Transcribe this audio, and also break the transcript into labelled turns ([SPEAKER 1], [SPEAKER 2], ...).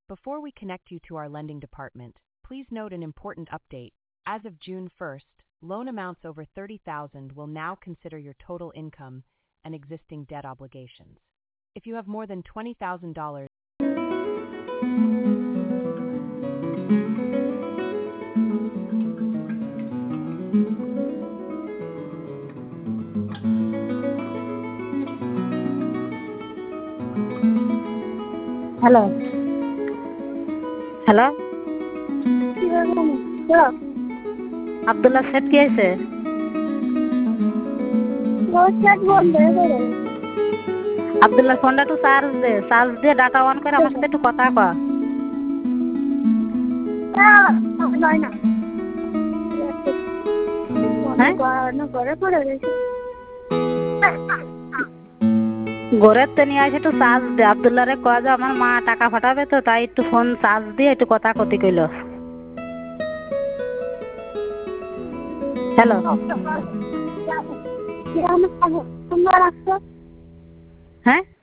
[SPEAKER 1] Before we connect you to our lending department, please note an important update. As of June 1st, loan amounts over $30,000 will now consider your total income and existing debt obligations. If you have more than $20,000,
[SPEAKER 2] hello hello Abdullah set কি আছে আব্দুল্লাহ ফোনটা একটু charge দিয়ে data on করে আমার সাথে একটু কথা কয় ঘরের তো নিয়ে আসে একটু চার্জ দে আব্দুল্লাহ রে কয় যে আমার মা টাকা পাঠাবে তো তাই একটু ফোন চার্জ দিয়ে একটু কথা কতি কইল হ্যালো হ্যাঁ